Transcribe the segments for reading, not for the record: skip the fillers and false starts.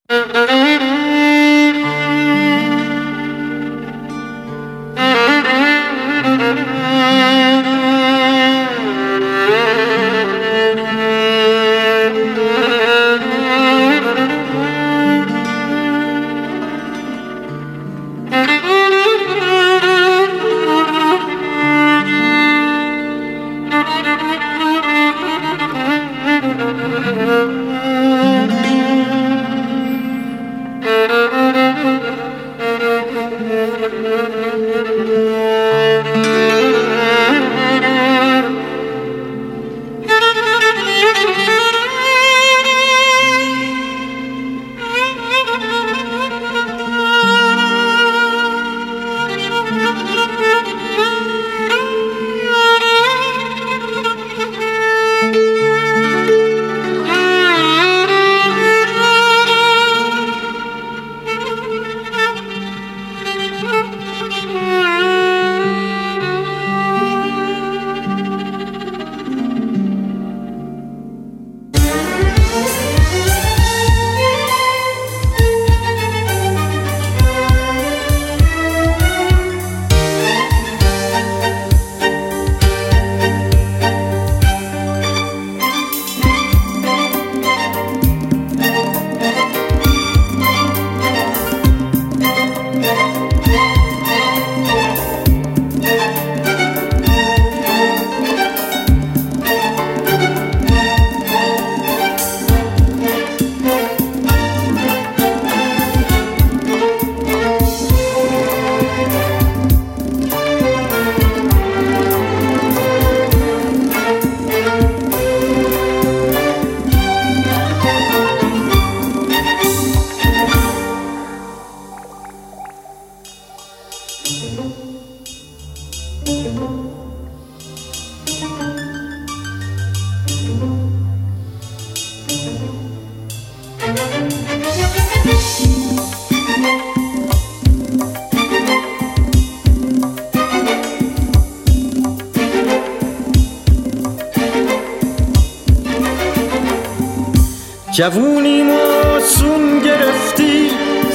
جوونی معصوم گرفتی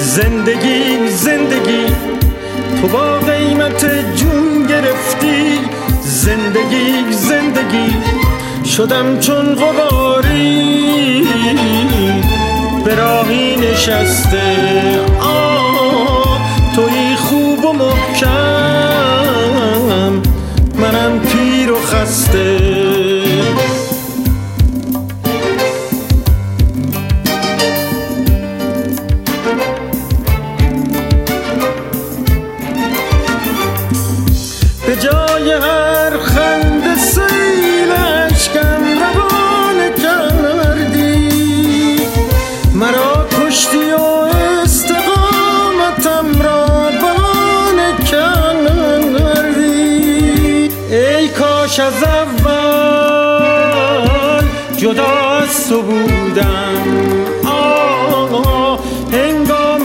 زندگی زندگی، تو با قیمت جون گرفتی زندگی زندگی. شدم چون غباری به راهی نشسته، تویی خوب و محکم، منم پیر و خسته. به جای هر خنده سیل اشکم روانه کردی، مرا کشتی و استقامتم را بهانه کردی. ای کاش از اول جدا از تو بودم، هنگام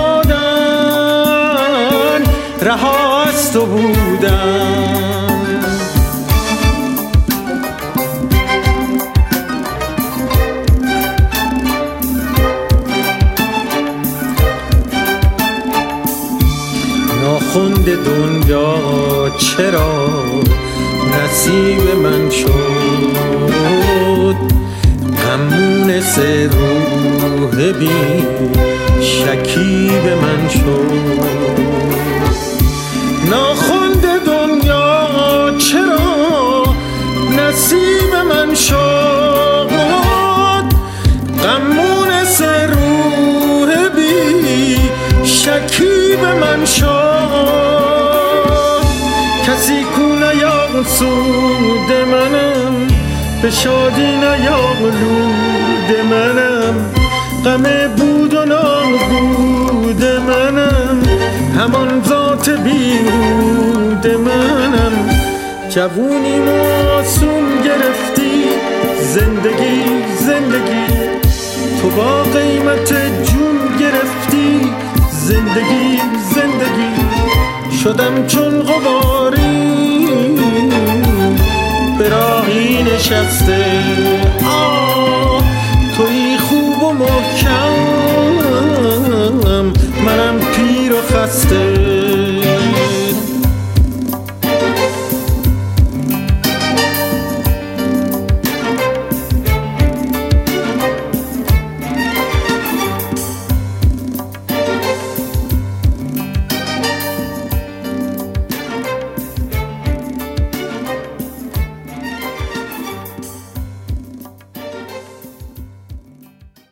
زادن رها از تو بودم. ناخوند دنیا چرا نصیب من شد، مونس روح بی شکیب من شد. ناخوند دنیا چرا نصیب من شد، مونس روح بی شکیب من شد. کسی کو نیاسود منم، به شادی نیالود منم، غم بود و نابود منم، همان ذات بیهود منم. جوونی معصوم گرفتی زندگی زندگی، تو با قیمت جون گرفتی زندگی زندگی. شدم چون غباری به راهی نشسته،